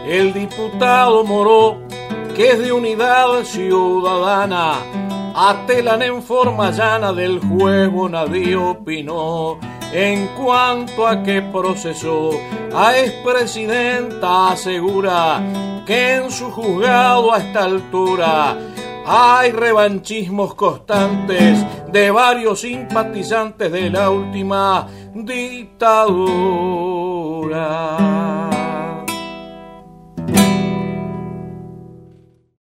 El diputado Moró, que es de Unidad Ciudadana, atelan en forma llana del juego nadie opinó. En cuanto a que procesó a expresidenta, asegura que en su juzgado a esta altura hay revanchismos constantes de varios simpatizantes de la última dictadura.